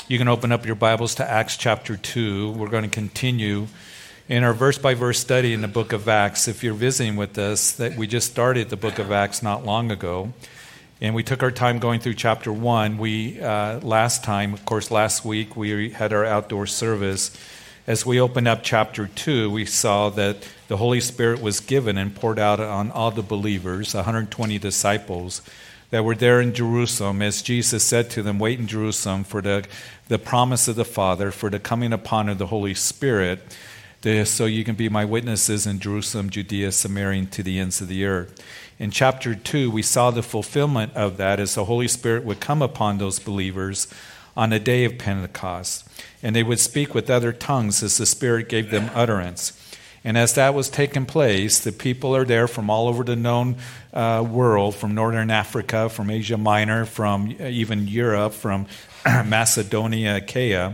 You can open up your Bibles to Acts chapter 2. We're going to continue in our verse-by-verse study in the book of Acts. If you're visiting with us, that we just started the book of Acts not long ago, and we took our time going through chapter 1. Last week, we had our outdoor service. As we opened up chapter 2, we saw that the Holy Spirit was given and poured out on all the believers, 120 disciples, that were there in Jerusalem, as Jesus said to them, wait in Jerusalem for the promise of the Father, for the coming upon of the Holy Spirit, so you can be my witnesses in Jerusalem, Judea, Samaria, and to the ends of the earth. In chapter 2, we saw the fulfillment of that as the Holy Spirit would come upon those believers on the day of Pentecost, and they would speak with other tongues as the Spirit gave them utterance. And as that was taking place, the people are there from all over the known world, from Northern Africa, from Asia Minor, from even Europe, from Macedonia, Achaia.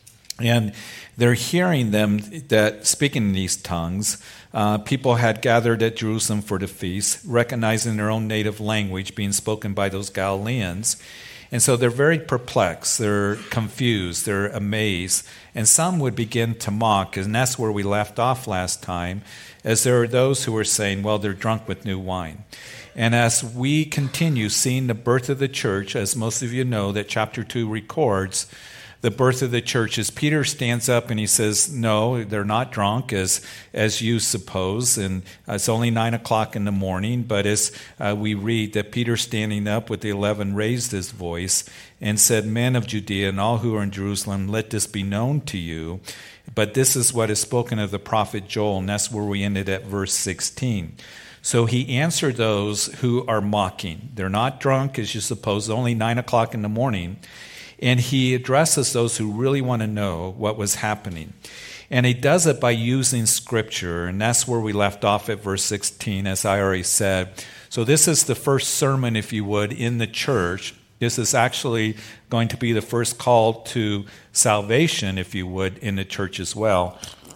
And they're hearing them that speaking in these tongues. People had gathered at Jerusalem for the feast, recognizing their own native language being spoken by those Galileans. And so they're very perplexed, they're confused, they're amazed, and some would begin to mock, and that's where we left off last time, as there are those who are saying, well, they're drunk with new wine. And as we continue seeing the birth of the church, as most of you know, that chapter 2 records the birth of the church, as Peter stands up and he says, no, they're not drunk as you suppose, and it's only 9 o'clock in the morning, but as we read that Peter standing up with the 11 raised his voice and said, men of Judea and all who are in Jerusalem, let this be known to you, but this is what is spoken of the prophet Joel, and that's where we ended at verse 16. So he answered those who are mocking. They're not drunk as you suppose, only 9 o'clock in the morning. And he addresses those who really want to know what was happening. And he does it by using Scripture, and that's where we left off at verse 16, as I already said. So this is the first sermon, if you would, in the church. This is actually going to be the first call to salvation, if you would, in the church as well.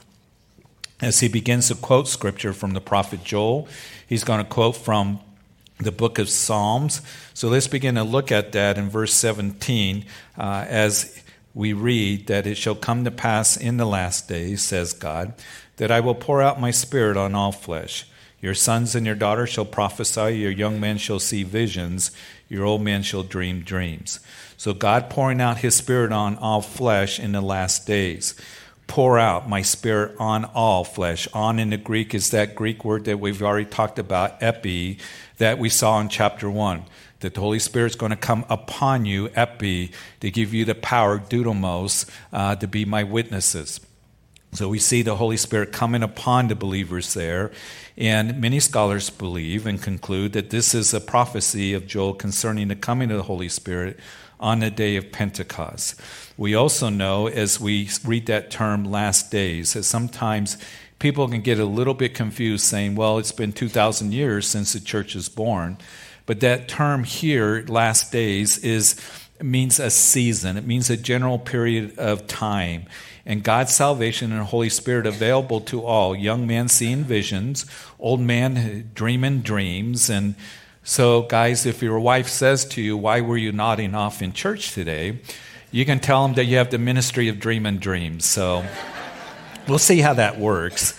As he begins to quote Scripture from the prophet Joel, he's going to quote from the book of Psalms. So let's begin to look at that in verse 17 as we read that it shall come to pass in the last days, says God, that I will pour out my spirit on all flesh. Your sons and your daughters shall prophesy, your young men shall see visions, your old men shall dream dreams. So God pouring out his spirit on all flesh in the last days. Pour out my spirit on all flesh. On in the Greek is that Greek word that we've already talked about, epi, that we saw in chapter 1. That the Holy Spirit's going to come upon you, epi, to give you the power, dudomos, to be my witnesses. So we see the Holy Spirit coming upon the believers there. And many scholars believe and conclude that this is a prophecy of Joel concerning the coming of the Holy Spirit on the day of Pentecost. We also know, as we read that term last days, that sometimes people can get a little bit confused saying, well, it's been 2,000 years since the church was born. But that term here, last days, means a season. It means a general period of time. And God's salvation and the Holy Spirit available to all. Young man seeing visions, old man dreaming dreams. And so, guys, if your wife says to you, why were you nodding off in church today? You can tell them that you have the ministry of dreaming dreams. So we'll see how that works.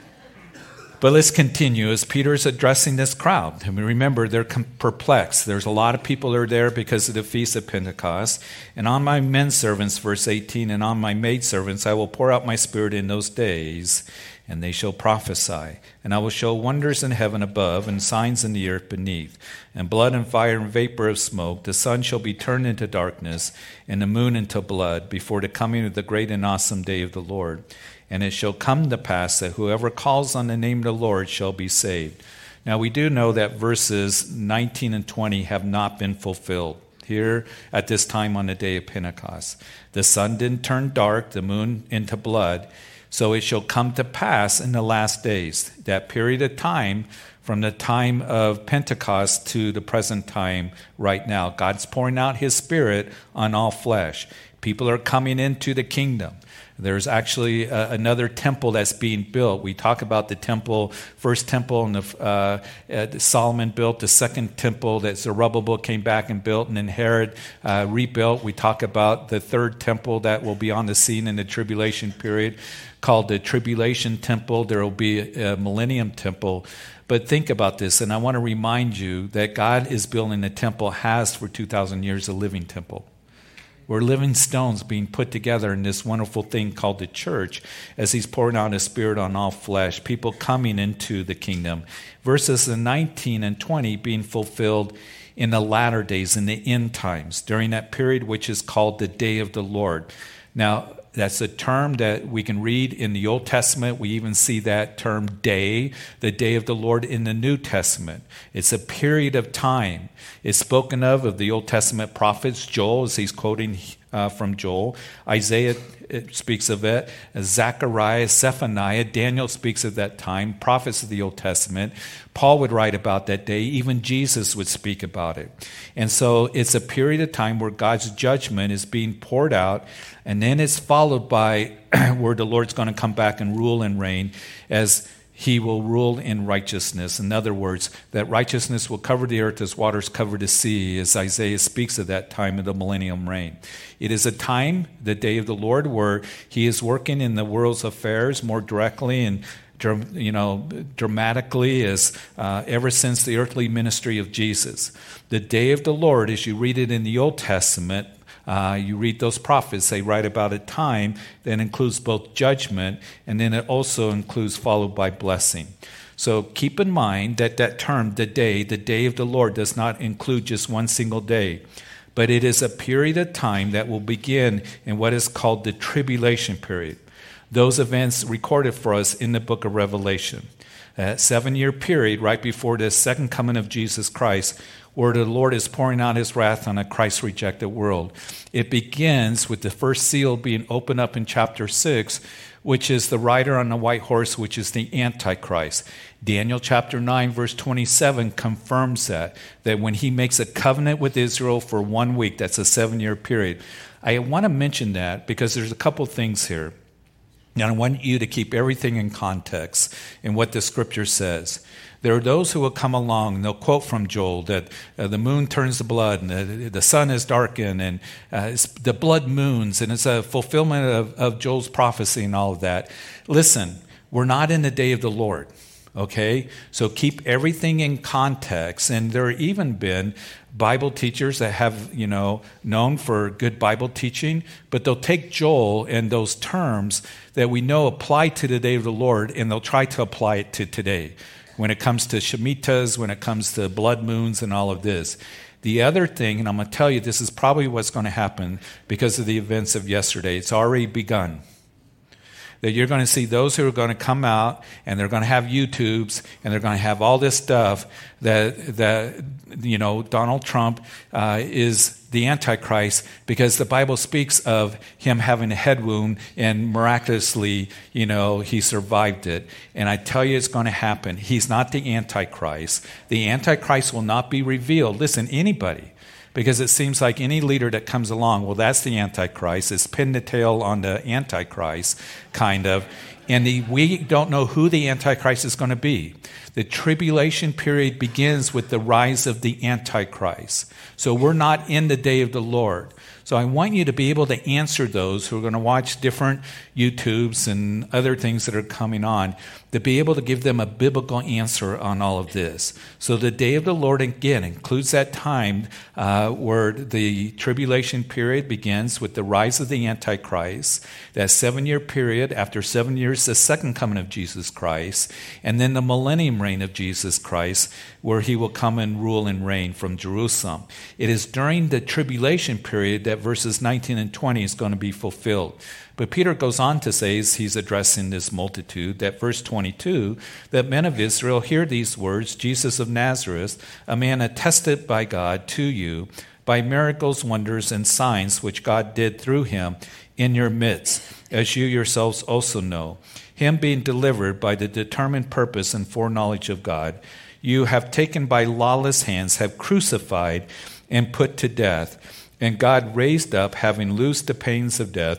But let's continue as Peter's addressing this crowd. I mean, remember, they're perplexed. There's a lot of people that are there because of the Feast of Pentecost. And on my men servants, verse 18, and on my maid servants I will pour out my spirit in those days, and they shall prophesy. And I will show wonders in heaven above and signs in the earth beneath, and blood and fire and vapor of smoke. The sun shall be turned into darkness, and the moon into blood, before the coming of the great and awesome day of the Lord. And it shall come to pass that whoever calls on the name of the Lord shall be saved. Now we do know that verses 19 and 20 have not been fulfilled here at this time on the day of Pentecost. The sun didn't turn dark, the moon into blood. So it shall come to pass in the last days, that period of time from the time of Pentecost to the present time right now. God's pouring out his spirit on all flesh. People are coming into the kingdom. There's actually another temple that's being built. We talk about the temple, first temple, and Solomon built. The second temple that Zerubbabel came back and built, and then Herod rebuilt. We talk about the third temple that will be on the scene in the tribulation period, called the Tribulation Temple. There will be a Millennium Temple. But think about this, and I want to remind you that God is building a temple, has for 2,000 years, a living temple. We're living stones being put together in this wonderful thing called the church as he's pouring out his Spirit on all flesh, people coming into the kingdom. Verses 19 and 20 being fulfilled in the latter days, in the end times, during that period which is called the day of the Lord. Now, that's a term that we can read in the Old Testament. We even see that term day, the day of the Lord, in the New Testament. It's a period of time. It's spoken of the Old Testament prophets. Joel, as he's quoting from Joel. Isaiah speaks of it. Zechariah, Zephaniah, Daniel speaks of that time. Prophets of the Old Testament. Paul would write about that day. Even Jesus would speak about it. And so it's a period of time where God's judgment is being poured out, and then it's followed by where the Lord's going to come back and rule and reign as he will rule in righteousness. In other words, that righteousness will cover the earth as waters cover the sea, as Isaiah speaks of that time of the millennium reign. It is a time, the day of the Lord, where he is working in the world's affairs more directly and dramatically as ever since the earthly ministry of Jesus. The day of the Lord, as you read it in the Old Testament, you read those prophets, they write about a time that includes both judgment, and then it also includes followed by blessing. So keep in mind that term, the day of the Lord, does not include just one single day, but it is a period of time that will begin in what is called the tribulation period. Those events recorded for us in the book of Revelation. That 7-year period right before the second coming of Jesus Christ, where the Lord is pouring out his wrath on a Christ-rejected world. It begins with the first seal being opened up in chapter 6, which is the rider on the white horse, which is the Antichrist. Daniel chapter 9, verse 27 confirms that when he makes a covenant with Israel for 1 week, that's a 7-year period. I want to mention that because there's a couple things here. And I want you to keep everything in context in what the scripture says. There are those who will come along, and they'll quote from Joel that the moon turns to blood, and the sun is darkened, and it's the blood moons, and it's a fulfillment of Joel's prophecy and all of that. Listen, we're not in the day of the Lord, okay? So keep everything in context. And there have even been Bible teachers that have, known for good Bible teaching, but they'll take Joel and those terms that we know apply to the day of the Lord, and they'll try to apply it to today. When it comes to Shemitahs, when it comes to blood moons and all of this. The other thing, and I'm going to tell you, this is probably what's going to happen because of the events of yesterday. It's already begun. That you're going to see those who are going to come out, and they're going to have YouTubes, and they're going to have all this stuff that Donald Trump is the Antichrist, because the Bible speaks of him having a head wound, and miraculously, he survived it. And I tell you, it's going to happen. He's not the Antichrist. The Antichrist will not be revealed. Listen, anybody. Because it seems like any leader that comes along, well, that's the Antichrist. It's pinned the tail on the Antichrist, kind of. And we don't know who the Antichrist is going to be. The tribulation period begins with the rise of the Antichrist. So we're not in the day of the Lord. So I want you to be able to answer those who are going to watch different YouTubes and other things that are coming on, to be able to give them a biblical answer on all of this. So the day of the Lord, again, includes that time where the tribulation period begins with the rise of the Antichrist, that 7-year period, after 7 years, the second coming of Jesus Christ, and then the millennium reign of Jesus Christ, where he will come and rule and reign from Jerusalem. It is during the tribulation period that verses 19 and 20 is going to be fulfilled. But Peter goes on to say, as he's addressing this multitude, that verse 22, that men of Israel, hear these words, Jesus of Nazareth, a man attested by God to you by miracles, wonders, and signs which God did through him in your midst, as you yourselves also know. Him being delivered by the determined purpose and foreknowledge of God, you have taken by lawless hands, have crucified and put to death. And God raised up, having loosed the pains of death,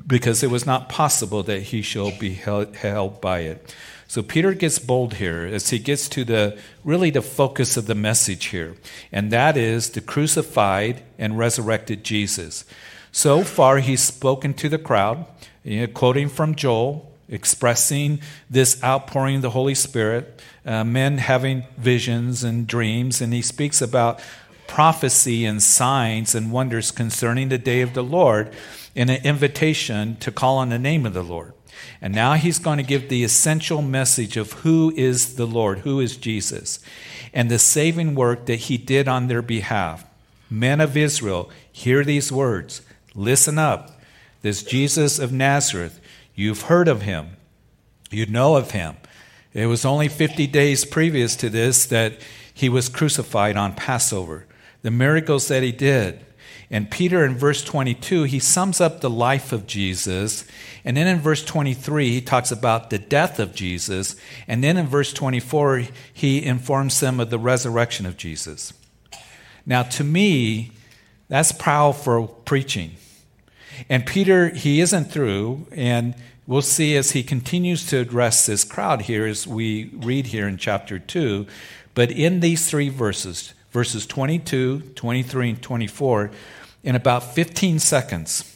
because it was not possible that he shall be held by it. So Peter gets bold here as he gets to the focus of the message here, and that is the crucified and resurrected Jesus. So far, he's spoken to the crowd, quoting from Joel, expressing this outpouring of the Holy Spirit, men having visions and dreams, and he speaks about prophecy and signs and wonders concerning the day of the Lord in an invitation to call on the name of the Lord. And now he's going to give the essential message of who is the Lord, who is Jesus, and the saving work that he did on their behalf. Men of Israel, hear these words. Listen up. This Jesus of Nazareth, you've heard of him. You know of him. It was only 50 days previous to this that he was crucified on Passover. The miracles that he did. And Peter in verse 22, he sums up the life of Jesus. And then in verse 23, he talks about the death of Jesus. And then in verse 24, he informs them of the resurrection of Jesus. Now, to me, that's powerful preaching. And Peter, he isn't through. And we'll see as he continues to address this crowd here as we read here in chapter 2. But in these three verses 22, 23, and 24, in about 15 seconds,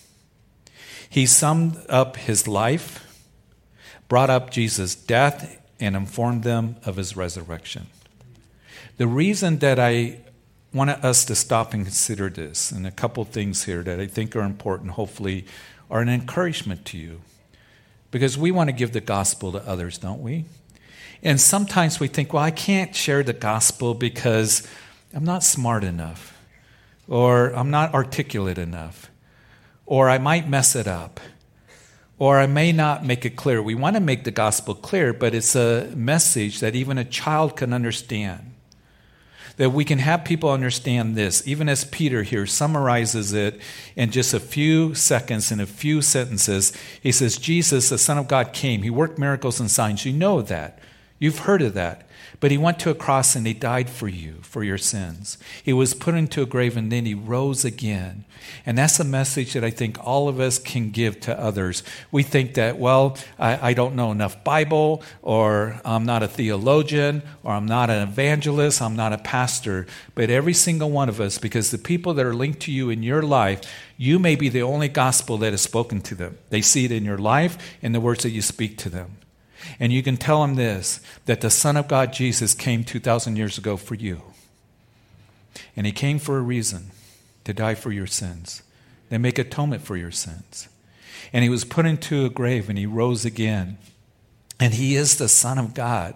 he summed up his life, brought up Jesus' death, and informed them of his resurrection. The reason that I want us to stop and consider this, and a couple things here that I think are important, hopefully, are an encouragement to you. Because we want to give the gospel to others, don't we? And sometimes we think, well, I can't share the gospel because I'm not smart enough, or I'm not articulate enough, or I might mess it up, or I may not make it clear. We want to make the gospel clear, but it's a message that even a child can understand. That we can have people understand this, even as Peter here summarizes it in just a few seconds, in a few sentences. He says, Jesus, the Son of God, came. He worked miracles and signs. You know that. You've heard of that. But he went to a cross and he died for you, for your sins. He was put into a grave and then he rose again. And that's a message that I think all of us can give to others. We think that, well, I don't know enough Bible, or I'm not a theologian, or I'm not an evangelist, I'm not a pastor. But every single one of us, because the people that are linked to you in your life, you may be the only gospel that is spoken to them. They see it in your life and the words that you speak to them. And you can tell them this, that the Son of God, Jesus, came 2,000 years ago for you. And he came for a reason, to die for your sins, to make atonement for your sins. And he was put into a grave and he rose again. And he is the Son of God.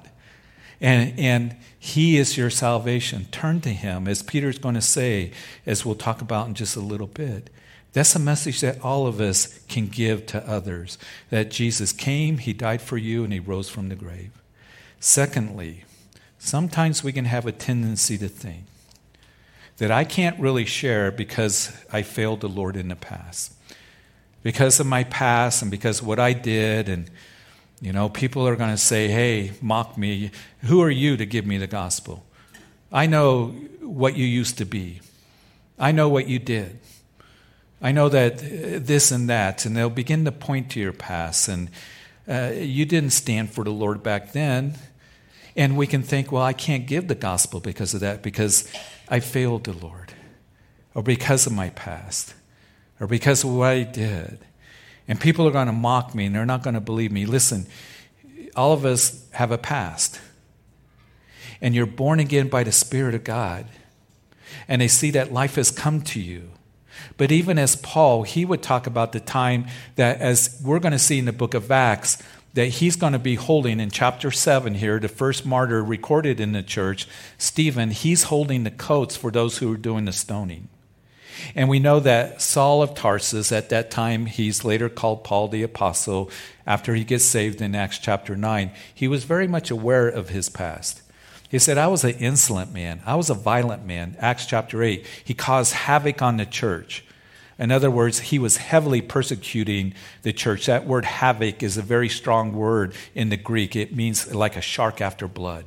And he is your salvation. Turn to him, as Peter's going to say, as we'll talk about in just a little bit. That's a message that all of us can give to others, that Jesus came, he died for you, and he rose from the grave. Secondly, sometimes we can have a tendency to think that I can't really share because I failed the Lord in the past. Because of my past and because of what I did, and people are going to say, hey, mock me. Who are you to give me the gospel? I know what you used to be. I know what you did. I know that this and that, and they'll begin to point to your past, and you didn't stand for the Lord back then, and we can think, well, I can't give the gospel because of that, because I failed the Lord, or because of my past, or because of what I did, and people are going to mock me, and they're not going to believe me. Listen, all of us have a past, and you're born again by the Spirit of God, and they see that life has come to you. But even as Paul, he would talk about the time that, as we're going to see in the book of Acts, that he's going to be holding in chapter 7 here, the first martyr recorded in the church, Stephen, he's holding the coats for those who were doing the stoning. And we know that Saul of Tarsus, at that time, he's later called Paul the Apostle, after he gets saved in Acts chapter 9, he was very much aware of his past. He said, I was an insolent man. I was a violent man. Acts chapter 8. He caused havoc on the church. In other words, he was heavily persecuting the church. That word havoc is a very strong word in the Greek. It means like a shark after blood.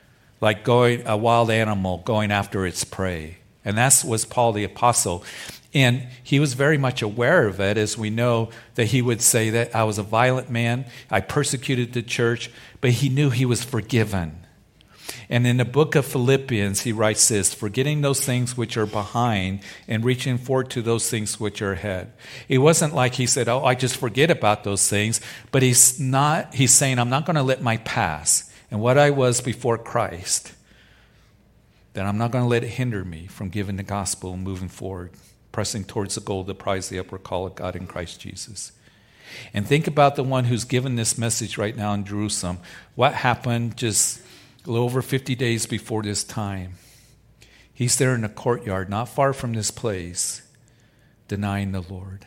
Like a wild animal going after its prey. And that was Paul the Apostle. And he was very much aware of it, as we know that he would say that I was a violent man, I persecuted the church, but he knew he was forgiven. And in the book of Philippians, he writes this, forgetting those things which are behind and reaching forward to those things which are ahead. It wasn't like he said, I just forget about those things, but he's saying, I'm not going to let my past and what I was before Christ, that I'm not going to let it hinder me from giving the gospel and moving forward, pressing towards the goal, the prize, the upward call of God in Christ Jesus. And think about the one who's given this message right now in Jerusalem. What happened just a little over 50 days before this time? He's there in a courtyard, not far from this place, denying the Lord.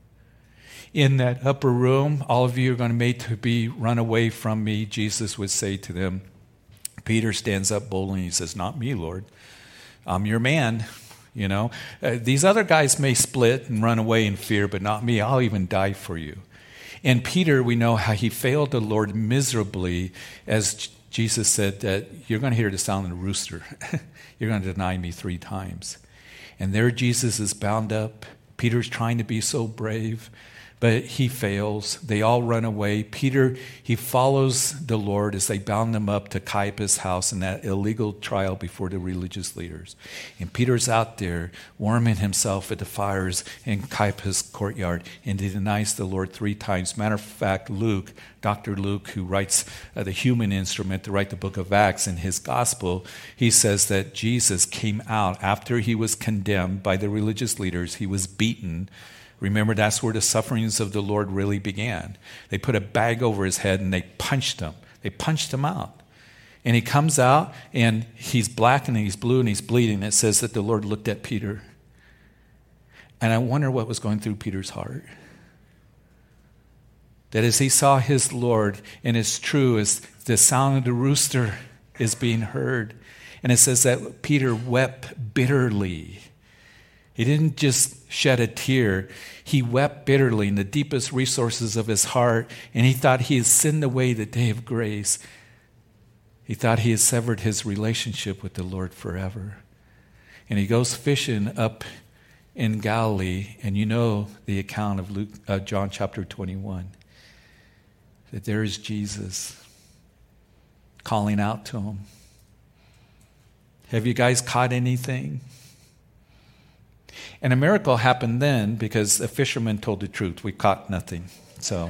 In that upper room, all of you are going to make to be run away from me, Jesus would say to them. Peter stands up boldly and he says, not me, Lord. I'm your man. You know, these other guys may split and run away in fear, but not me. I'll even die for you. And Peter, we know how he failed the Lord miserably, as Jesus said that you're going to hear the sound of the rooster. You're going to deny me 3 times. And there Jesus is bound up. Peter's trying to be so brave, but he fails. They all run away. Peter, he follows the Lord as they bound him up to Caiaphas' house in that illegal trial before the religious leaders. And Peter's out there warming himself at the fires in Caiaphas' courtyard, and he denies the Lord 3 times. Matter of fact, Luke, Dr. Luke, who writes the human instrument to write the book of Acts in his gospel, he says that Jesus came out after he was condemned by the religious leaders. He was beaten. Remember, that's where the sufferings of the Lord really began. They put a bag over his head and they punched him. They punched him out. And he comes out and he's black and he's blue and he's bleeding. It says that the Lord looked at Peter. And I wonder what was going through Peter's heart. That as he saw his Lord, and it's true, as the sound of the rooster is being heard. And it says that Peter wept bitterly. He didn't just shed a tear. He wept bitterly in the deepest resources of his heart, and he thought he had sinned away the day of grace. He thought he had severed his relationship with the Lord forever. And he goes fishing up in Galilee, and you know the account of John chapter 21, that there is Jesus calling out to him. Have you guys caught anything? And a miracle happened then because a fisherman told the truth. We caught nothing. So,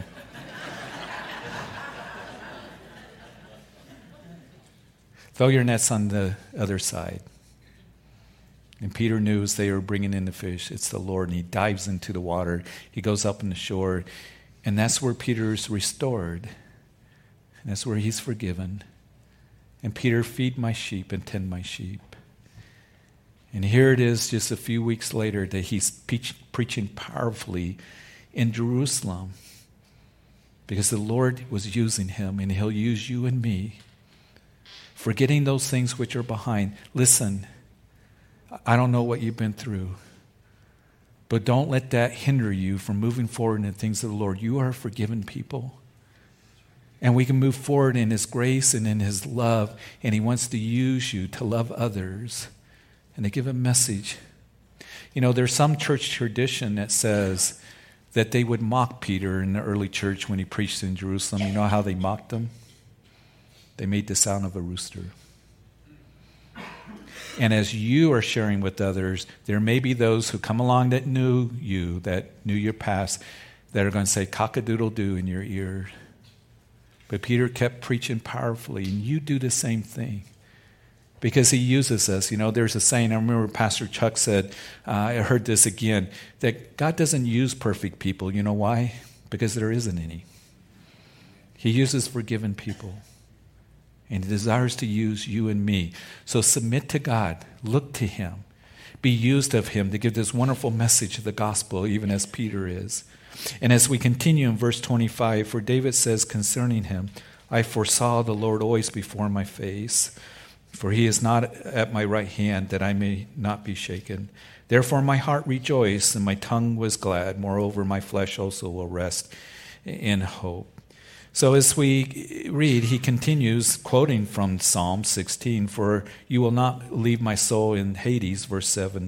throw your nets on the other side. And Peter knew as they were bringing in the fish, it's the Lord. And he dives into the water. He goes up on the shore. And that's where Peter's restored. And that's where he's forgiven. And Peter, feed my sheep and tend my sheep. And here it is just a few weeks later that he's preaching powerfully in Jerusalem because the Lord was using him, and he'll use you and me. Forgetting those things which are behind. Listen, I don't know what you've been through, but don't let that hinder you from moving forward in the things of the Lord. You are forgiven people. And we can move forward in his grace and in his love, and he wants to use you to love others and to give a message. You know, there's some church tradition that says that they would mock Peter in the early church when he preached in Jerusalem. You know how they mocked him? They made the sound of a rooster. And as you are sharing with others, there may be those who come along that knew you, that knew your past, that are going to say cock-a-doodle-doo in your ear. But Peter kept preaching powerfully, and you do the same thing. Because he uses us. You know, there's a saying, I remember Pastor Chuck said, I heard this again, that God doesn't use perfect people. You know why? Because there isn't any. He uses forgiven people. And he desires to use you and me. So submit to God. Look to him. Be used of him to give this wonderful message of the gospel, even as Peter is. And as we continue in verse 25, for David says concerning him, I foresaw the Lord always before my face. For he is not at my right hand, that I may not be shaken. Therefore my heart rejoiced, and my tongue was glad. Moreover, my flesh also will rest in hope. So as we read, he continues quoting from Psalm 16, for you will not leave my soul in Hades, verse 7,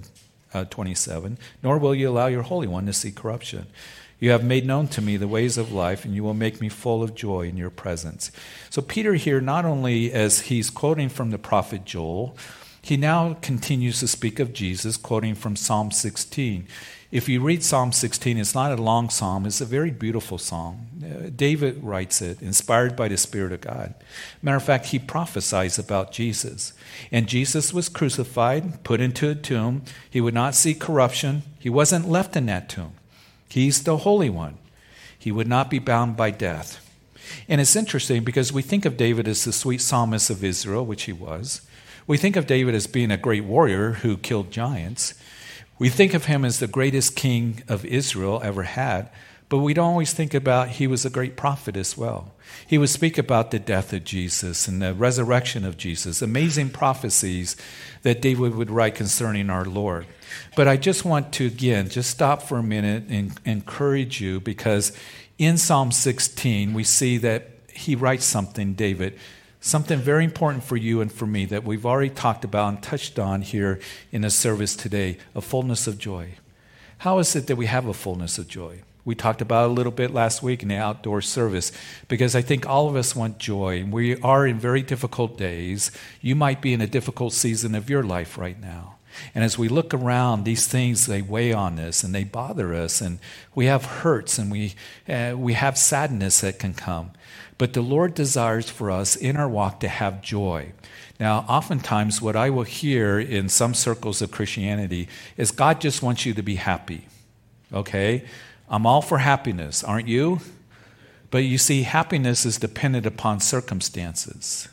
27, nor will you allow your Holy One to see corruption. You have made known to me the ways of life, and you will make me full of joy in your presence. So Peter here, not only as he's quoting from the prophet Joel, he now continues to speak of Jesus, quoting from Psalm 16. If you read Psalm 16, it's not a long psalm. It's a very beautiful psalm. David writes it, inspired by the Spirit of God. Matter of fact, he prophesies about Jesus. And Jesus was crucified, put into a tomb. He would not see corruption. He wasn't left in that tomb. He's the Holy One. He would not be bound by death. And it's interesting because we think of David as the sweet psalmist of Israel, which he was. We think of David as being a great warrior who killed giants. We think of him as the greatest king of Israel ever had, but we don't always think about he was a great prophet as well. He would speak about the death of Jesus and the resurrection of Jesus, amazing prophecies that David would write concerning our Lord. But I just want to, again, just stop for a minute and encourage you, because in Psalm 16, we see that he writes something, David, something very important for you and for me that we've already talked about and touched on here in the service today, a fullness of joy. How is it that we have a fullness of joy? We talked about it a little bit last week in the outdoor service, because I think all of us want joy. We are in very difficult days. You might be in a difficult season of your life right now. And as we look around, these things, they weigh on us and they bother us, and we have hurts and we have sadness that can come. But the Lord desires for us in our walk to have joy. Now, oftentimes what I will hear in some circles of Christianity is God just wants you to be happy. Okay? I'm all for happiness, aren't you? But you see, happiness is dependent upon circumstances.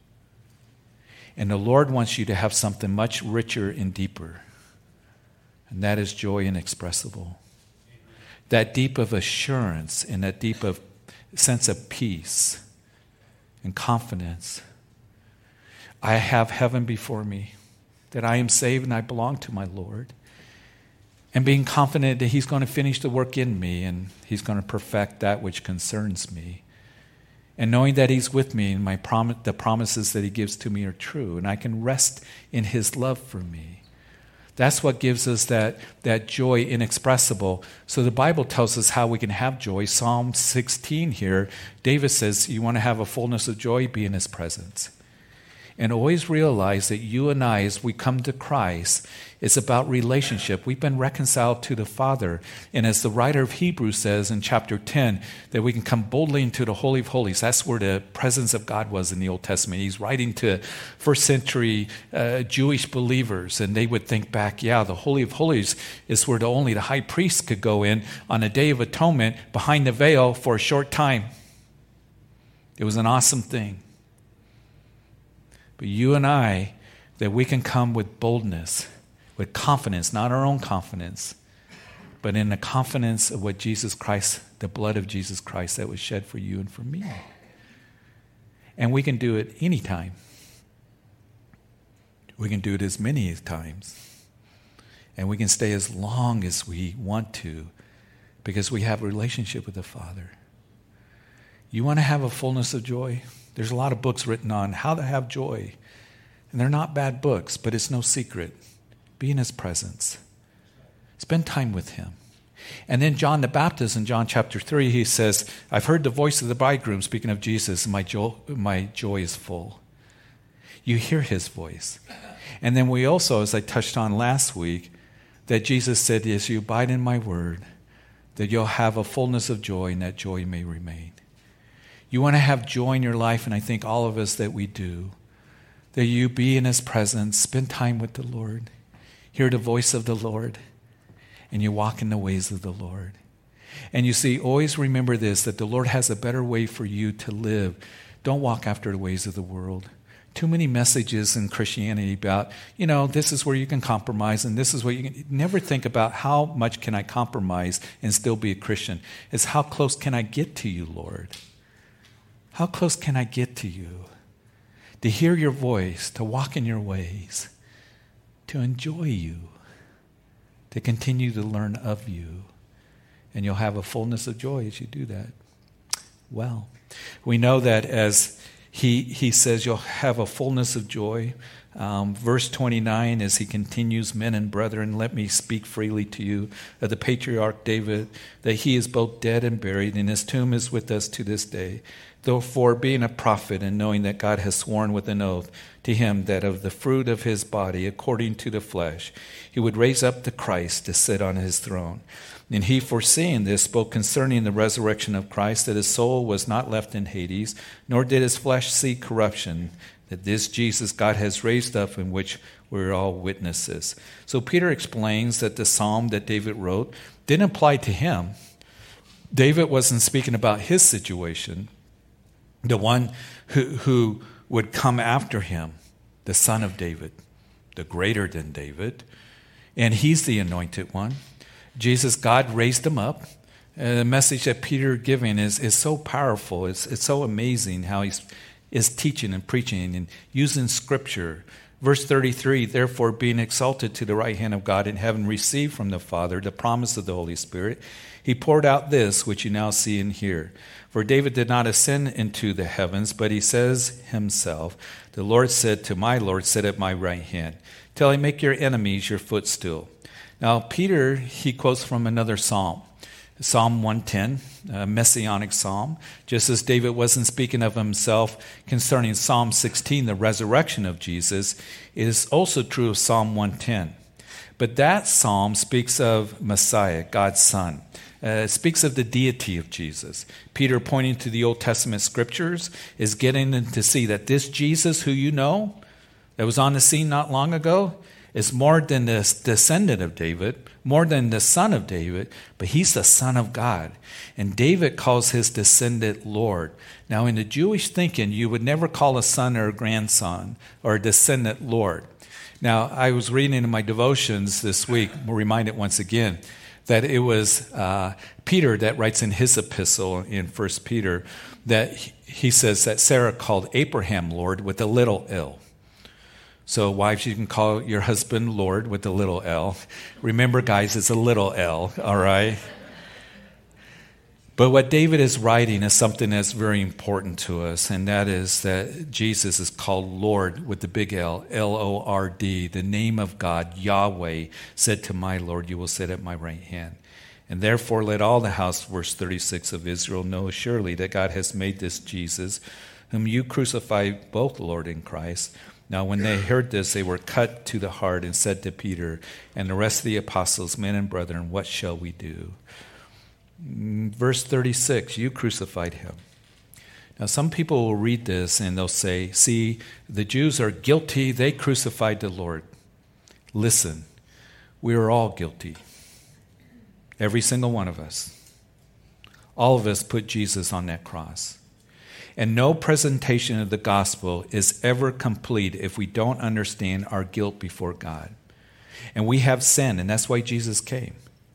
And the Lord wants you to have something much richer and deeper. And that is joy inexpressible. That deep of assurance and that deep of sense of peace and confidence. I have heaven before me, that I am saved and I belong to my Lord. And being confident that He's going to finish the work in me and He's going to perfect that which concerns me. And knowing that He's with me and the promises that He gives to me are true, and I can rest in His love for me. That's what gives us that joy inexpressible. So the Bible tells us how we can have joy. Psalm 16 here, David says, you want to have a fullness of joy, be in His presence. And always realize that you and I, as we come to Christ, it's about relationship. We've been reconciled to the Father. And as the writer of Hebrews says in chapter 10, that we can come boldly into the Holy of Holies. That's where the presence of God was in the Old Testament. He's writing to first century Jewish believers. And they would think back, the Holy of Holies is where only the high priest could go in on a Day of Atonement behind the veil for a short time. It was an awesome thing. But you and I, that we can come with boldness, with confidence, not our own confidence, but in the confidence of what Jesus Christ, the blood of Jesus Christ that was shed for you and for me. And we can do it anytime. We can do it as many times. And we can stay as long as we want to, because we have a relationship with the Father. You want to have a fullness of joy? There's a lot of books written on how to have joy. And they're not bad books, but it's no secret. Be in His presence. Spend time with Him. And then John the Baptist in John chapter 3, he says, I've heard the voice of the bridegroom, speaking of Jesus, and my joy is full. You hear His voice. And then we also, as I touched on last week, that Jesus said, as you abide in my word, that you'll have a fullness of joy, and that joy may remain. You want to have joy in your life, and I think all of us that we do, that you be in His presence, spend time with the Lord, hear the voice of the Lord, and you walk in the ways of the Lord. And you see, always remember this, that the Lord has a better way for you to live. Don't walk after the ways of the world. Too many messages in Christianity about, this is where you can compromise, and this is where you can. Never think about how much can I compromise and still be a Christian. It's how close can I get to you, Lord? How close can I get to you? To hear your voice, to walk in your ways, to enjoy you, to continue to learn of you. And you'll have a fullness of joy as you do that. Well, we know that as He says you'll have a fullness of joy. Verse 29, as he continues, men and brethren, let me speak freely to you of the patriarch David, that he is both dead and buried, and his tomb is with us to this day. Therefore, being a prophet, and knowing that God has sworn with an oath to him that of the fruit of his body, according to the flesh, he would raise up the Christ to sit on his throne. And he, foreseeing this, spoke concerning the resurrection of Christ, that his soul was not left in Hades, nor did his flesh see corruption, that this Jesus God has raised up, in which we're all witnesses. So Peter explains that the psalm that David wrote didn't apply to him. David wasn't speaking about his situation. The one who would come after him, the son of David, the greater than David, and he's the anointed one. Jesus, God raised him up. The message that Peter giving is so powerful. It's so amazing how he's is teaching and preaching and using Scripture. Verse 33, therefore, being exalted to the right hand of God and having received from the Father the promise of the Holy Spirit, he poured out this which you now see and hear. For David did not ascend into the heavens, but he says himself, the Lord said to my Lord, sit at my right hand, till I make your enemies your footstool. Now, Peter, he quotes from another psalm. Psalm 110, a messianic psalm, just as David wasn't speaking of himself concerning Psalm 16, the resurrection of Jesus, it is also true of Psalm 110. But that psalm speaks of Messiah, God's Son. It speaks of the deity of Jesus. Peter, pointing to the Old Testament scriptures, is getting them to see that this Jesus who you know, that was on the scene not long ago, is more than the descendant of David, more than the son of David, but he's the Son of God. And David calls his descendant Lord. Now, in the Jewish thinking, you would never call a son or a grandson or a descendant Lord. Now, I was reading in my devotions this week, we're reminded once again, that it was Peter that writes in his epistle in 1 Peter that he says that Sarah called Abraham Lord with a little l. So wives, you can call your husband Lord with a little l. Remember, guys, it's a little l, all right? But what David is writing is something that's very important to us, and that is that Jesus is called Lord with the big L, L-O-R-D, the name of God, Yahweh, said to my Lord, you will sit at my right hand. And therefore let all the house, verse 36 of Israel, know surely that God has made this Jesus, whom you crucified, both Lord and Christ. Now when they heard this, they were cut to the heart and said to Peter and the rest of the apostles, men and brethren, what shall we do? Verse 36, you crucified him. Now some people will read this and they'll say, see, the Jews are guilty, they crucified the Lord. Listen, we are all guilty. Every single one of us. All of us put Jesus on that cross. And no presentation of the gospel is ever complete if we don't understand our guilt before God. And we have sin, and that's why Jesus came.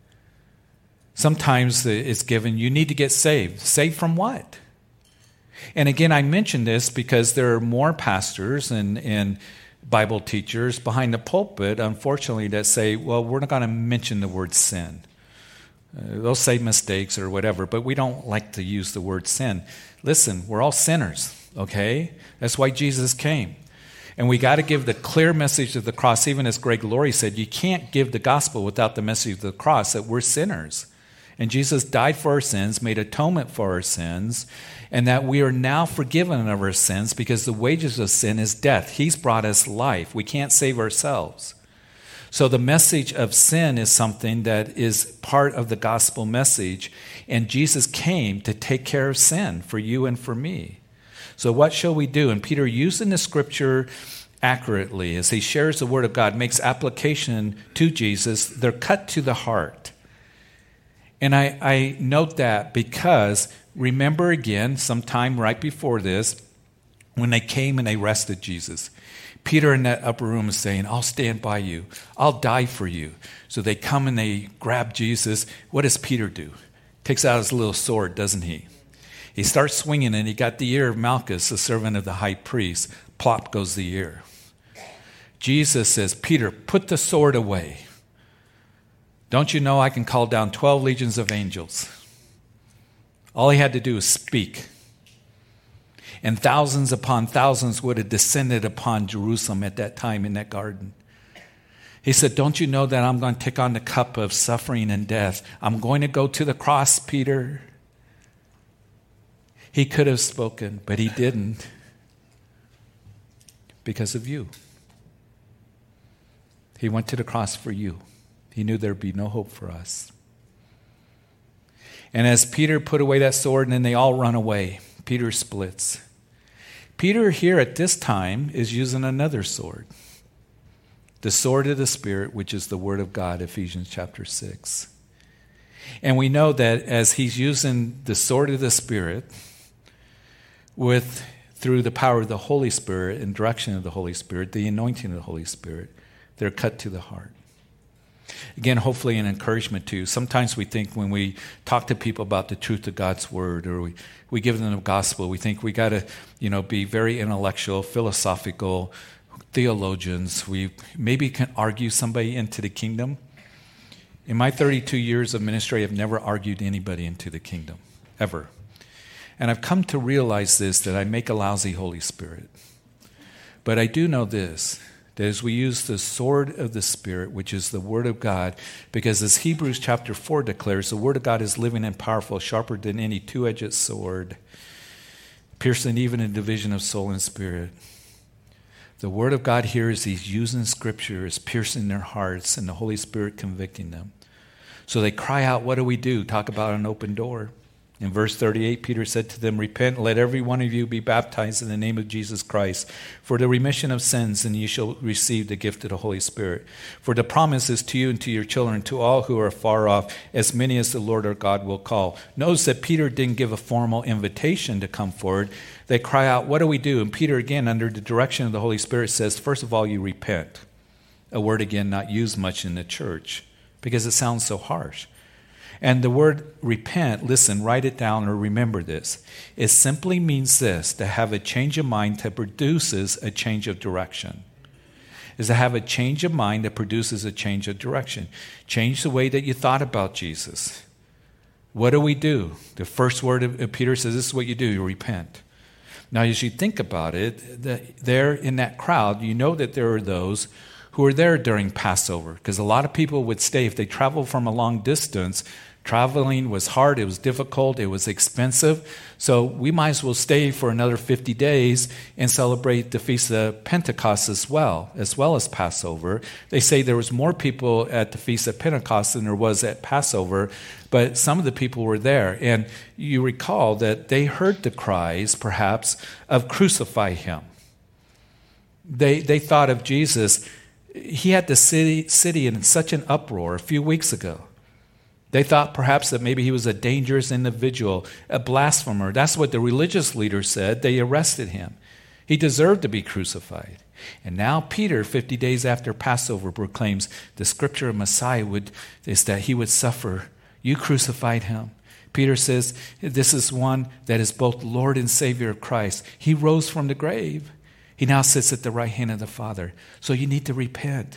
Sometimes it's given, you need to get saved. Saved from what? And again, I mention this because there are more pastors and Bible teachers behind the pulpit, unfortunately, that say, well, we're not going to mention the word sin. They'll say mistakes or whatever, but we don't like to use the word sin. Listen, we're all sinners, okay? That's why Jesus came. And we got to give the clear message of the cross, even as Greg Laurie said, you can't give the gospel without the message of the cross, that we're sinners. And Jesus died for our sins, made atonement for our sins, and that we are now forgiven of our sins because the wages of sin is death. He's brought us life. We can't save ourselves. So the message of sin is something that is part of the gospel message, and Jesus came to take care of sin for you and for me. So what shall we do? And Peter, using the scripture accurately, as he shares the word of God, makes application to Jesus, they're cut to the heart. And I note that because, remember again, sometime right before this, when they came and they arrested Jesus, Peter in that upper room is saying, I'll stand by you. I'll die for you. So they come and they grab Jesus. What does Peter do? Takes out his little sword, doesn't he? He starts swinging and he got the ear of Malchus, the servant of the high priest. Plop goes the ear. Jesus says, Peter, put the sword away. Don't you know I can call down 12 legions of angels? All he had to do was speak. And thousands upon thousands would have descended upon Jerusalem at that time in that garden. He said, don't you know that I'm going to take on the cup of suffering and death? I'm going to go to the cross, Peter. He could have spoken, but he didn't because of you. He went to the cross for you. He knew there'd be no hope for us. And as Peter put away that sword and then they all run away, Peter splits. Peter here at this time is using another sword. The sword of the Spirit, which is the Word of God, Ephesians chapter 6. And we know that as he's using the sword of the Spirit through the power of the Holy Spirit and direction of the Holy Spirit, the anointing of the Holy Spirit, they're cut to the heart. Again, hopefully an encouragement to you. Sometimes we think when we talk to people about the truth of God's Word or we give them the gospel, we think we got to, be very intellectual, philosophical, theologians. We maybe can argue somebody into the kingdom. In my 32 years of ministry, I've never argued anybody into the kingdom, ever. And I've come to realize this, that I make a lousy Holy Spirit. But I do know this, that as we use the sword of the Spirit, which is the Word of God, because as Hebrews chapter 4 declares, the Word of God is living and powerful, sharper than any two-edged sword, piercing even a division of soul and spirit. The Word of God here, as he's using Scripture, is piercing their hearts and the Holy Spirit convicting them. So they cry out, what do we do? Talk about an open door. In verse 38, Peter said to them, repent, let every one of you be baptized in the name of Jesus Christ for the remission of sins, and you shall receive the gift of the Holy Spirit. For the promise is to you and to your children, to all who are far off, as many as the Lord our God will call. Notice that Peter didn't give a formal invitation to come forward. They cry out, what do we do? And Peter, again, under the direction of the Holy Spirit, says, first of all, you repent. A word, again, not used much in the church because it sounds so harsh. And the word repent, listen, write it down or remember this. It simply means this, to have a change of mind that produces a change of direction. Is to have a change of mind that produces a change of direction. Change the way that you thought about Jesus. What do we do? The first word of Peter says, this is what you do, you repent. Now, as you think about it, there in that crowd, you know that there are those who were there during Passover, because a lot of people would stay. If they traveled from a long distance, traveling was hard, it was difficult, it was expensive. So we might as well stay for another 50 days and celebrate the Feast of Pentecost as well as Passover. They say there was more people at the Feast of Pentecost than there was at Passover, but some of the people were there. And you recall that they heard the cries, perhaps, of crucify him. They thought of Jesus. He had the city in such an uproar a few weeks ago. They thought perhaps that maybe he was a dangerous individual, a blasphemer. That's what the religious leaders said. They arrested him. He deserved to be crucified. And now Peter, 50 days after Passover, proclaims the scripture of Messiah is that he would suffer. You crucified him. Peter says, this is one that is both Lord and Savior of Christ. He rose from the grave. He now sits at the right hand of the Father. So you need to repent.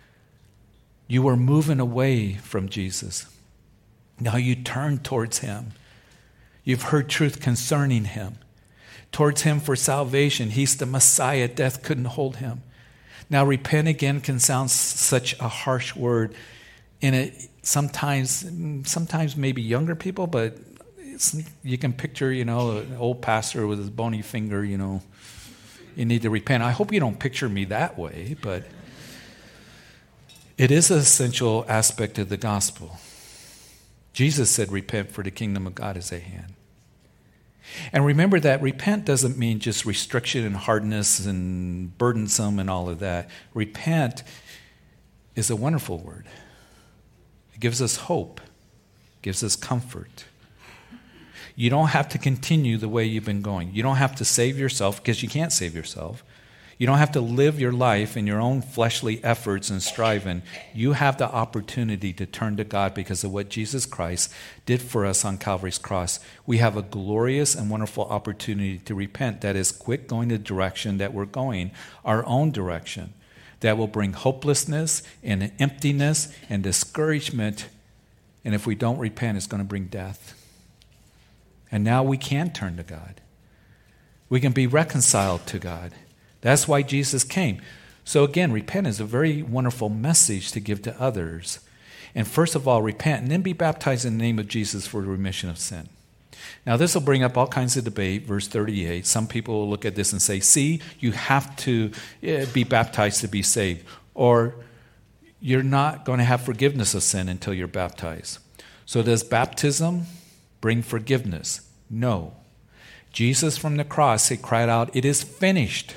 You were moving away from Jesus. Now you turn towards him. You've heard truth concerning him. Towards him for salvation. He's the Messiah. Death couldn't hold him. Now repent again can sound such a harsh word. And sometimes maybe younger people, but you can picture, an old pastor with his bony finger, you need to repent. I hope you don't picture me that way, but it is an essential aspect of the gospel. Jesus said, repent, for the kingdom of God is at hand. And remember that repent doesn't mean just restriction and hardness and burdensome and all of that. Repent is a wonderful word. It gives us hope, gives us comfort. You don't have to continue the way you've been going. You don't have to save yourself, because you can't save yourself. You don't have to live your life in your own fleshly efforts and striving. You have the opportunity to turn to God because of what Jesus Christ did for us on Calvary's cross. We have a glorious and wonderful opportunity to repent. That is, quit going the direction that we're going, our own direction. That will bring hopelessness and emptiness and discouragement. And if we don't repent, it's going to bring death. And now we can turn to God. We can be reconciled to God. That's why Jesus came. So again, repent is a very wonderful message to give to others. And first of all, repent and then be baptized in the name of Jesus for the remission of sin. Now, this will bring up all kinds of debate. Verse 38, some people will look at this and say, see, you have to be baptized to be saved. Or you're not going to have forgiveness of sin until you're baptized. So does baptism bring forgiveness? No. Jesus from the cross, he cried out, it is finished.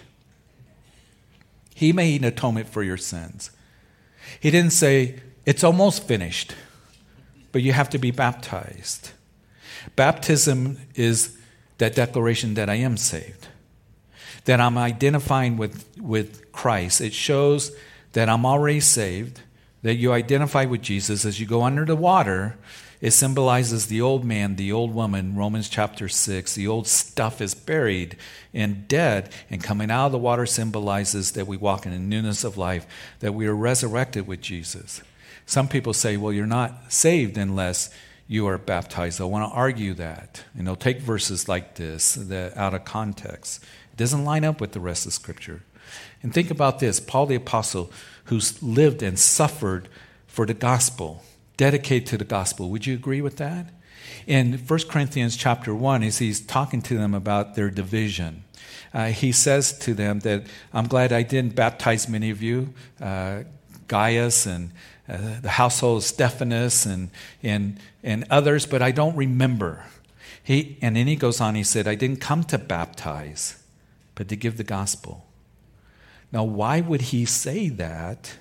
He made an atonement for your sins. He didn't say, it's almost finished, but you have to be baptized. Baptism is that declaration that I am saved, that I'm identifying with Christ. It shows that I'm already saved, that you identify with Jesus. As you go under the water, it symbolizes the old man, the old woman, Romans chapter 6. The old stuff is buried and dead, and coming out of the water symbolizes that we walk in the newness of life, that we are resurrected with Jesus. Some people say, well, you're not saved unless you are baptized. I want to argue that. And they'll take verses like this out of context. It doesn't line up with the rest of Scripture. And think about this. Paul the Apostle, who's lived and suffered for the gospel, dedicated to the gospel. Would you agree with that? In 1 Corinthians chapter 1, as he's talking to them about their division, he says to them that, I'm glad I didn't baptize many of you, Gaius and the household of Stephanus and others, but I don't remember. And then he goes on, he said, I didn't come to baptize, but to give the gospel. Now, why would he say that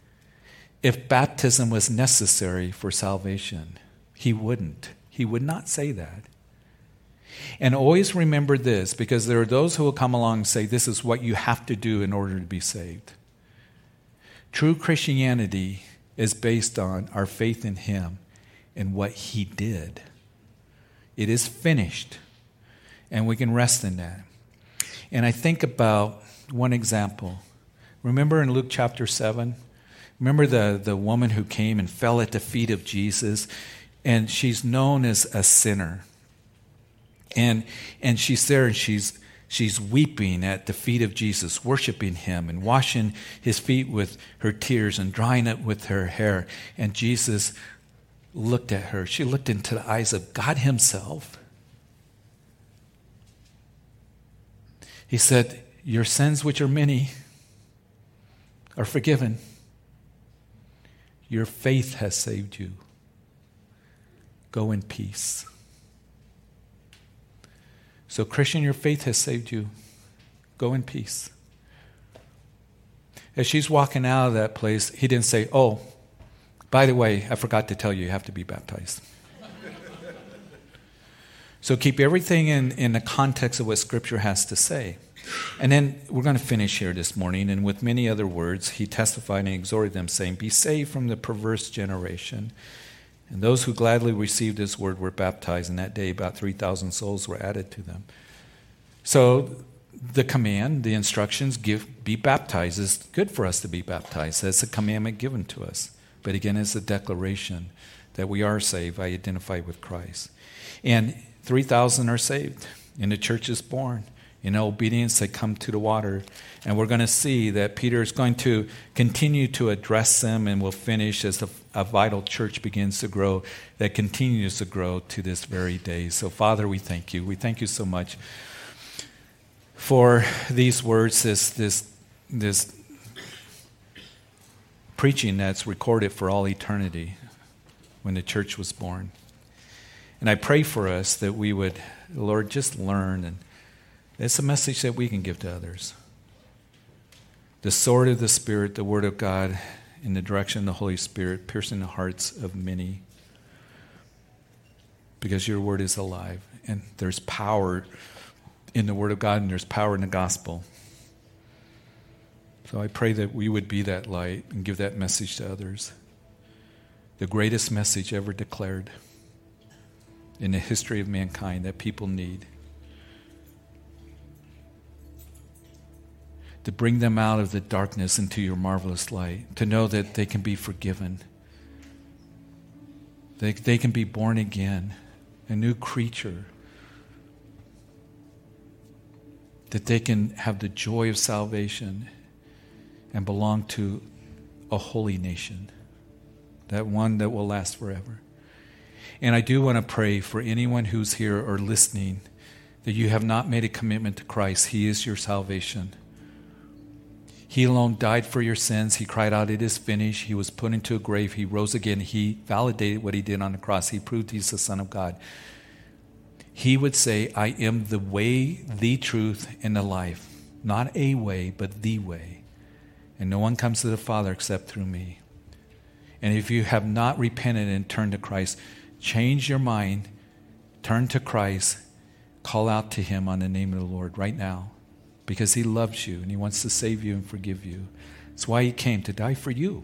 if baptism was necessary for salvation? He wouldn't. He would not say that. And always remember this, because there are those who will come along and say, this is what you have to do in order to be saved. True Christianity is based on our faith in him and what he did. It is finished, and we can rest in that. And I think about one example. Remember in Luke chapter 7? Remember the woman who came and fell at the feet of Jesus, and she's known as a sinner. And she's there, and she's weeping at the feet of Jesus, worshiping him and washing his feet with her tears and drying it with her hair. And Jesus looked at her. She looked into the eyes of God himself. He said, your sins, which are many, are forgiven. Your faith has saved you. Go in peace. So, Christian, your faith has saved you. Go in peace. As she's walking out of that place, he didn't say, oh, by the way, I forgot to tell you, you have to be baptized. So keep everything in the context of what Scripture has to say. And then we're going to finish here this morning. And with many other words, he testified and exhorted them, saying, be saved from the perverse generation. And those who gladly received his word were baptized. And that day, about 3,000 souls were added to them. So the command, the instructions, be baptized. It's good for us to be baptized. That's a commandment given to us. But again, it's a declaration that we are saved. I identify with Christ. And 3,000 are saved. And the church is born. In obedience, they come to the water. And we're going to see that Peter is going to continue to address them, and will finish as a vital church begins to grow, that continues to grow to this very day. So, Father, we thank you. We thank you so much for these words, this preaching that's recorded for all eternity when the church was born. And I pray for us that we would, Lord, just learn, and it's a message that we can give to others. The sword of the Spirit, the Word of God, in the direction of the Holy Spirit, piercing the hearts of many. Because your Word is alive, and there's power in the Word of God, and there's power in the gospel. So I pray that we would be that light and give that message to others. The greatest message ever declared in the history of mankind that people need. To bring them out of the darkness into your marvelous light. To know that they can be forgiven. They can be born again. A new creature. that they can have the joy of salvation and belong to a holy nation, that one that will last forever. And I do want to pray for anyone who's here or listening that you have not made a commitment to Christ. He is your salvation. He alone died for your sins. He cried out, "It is finished." He was put into a grave. He rose again. He validated what he did on the cross. He proved he's the Son of God. He would say, "I am the way, the truth, and the life." Not a way, but the way. And no one comes to the Father except through me. And if you have not repented and turned to Christ, change your mind, turn to Christ, call out to him on the name of the Lord right now, because he loves you and he wants to save you and forgive you. That's why he came, to die for you.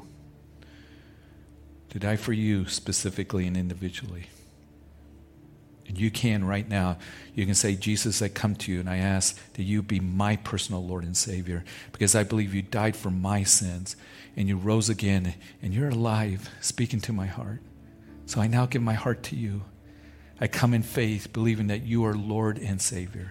To die for you specifically and individually. And you can right now, you can say, "Jesus, I come to you and I ask that you be my personal Lord and Savior, because I believe you died for my sins and you rose again and you're alive, speaking to my heart. So I now give my heart to you. I come in faith, believing that you are Lord and Savior.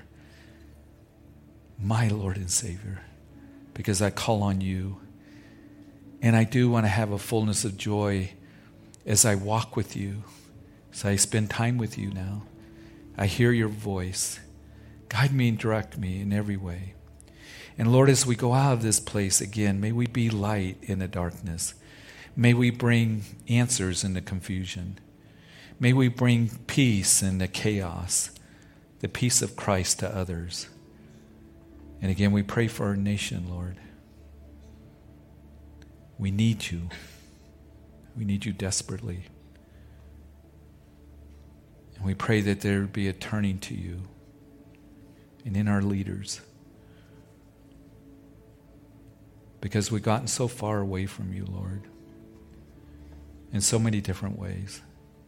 My Lord and Savior, because I call on you. And I do want to have a fullness of joy as I walk with you, as I spend time with you now. I hear your voice. Guide me and direct me in every way. And Lord, as we go out of this place again, may we be light in the darkness. May we bring answers in the confusion. May we bring peace in the chaos, the peace of Christ to others. And again, we pray for our nation, Lord. We need you. We need you desperately. And we pray that there be a turning to you and in our leaders. Because we've gotten so far away from you, Lord, in so many different ways.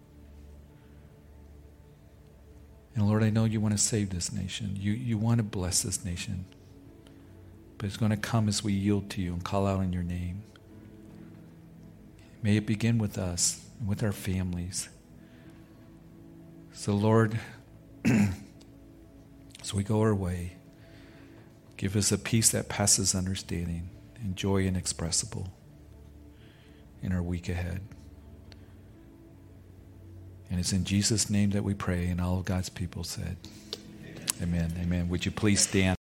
And Lord, I know you want to save this nation. You want to bless this nation. But it's going to come as we yield to you and call out in your name. May it begin with us, with our families. So Lord, as we go our way, give us a peace that passes understanding and joy inexpressible in our week ahead. And it's in Jesus' name that we pray, and all of God's people said, Amen. Amen. Would you please stand?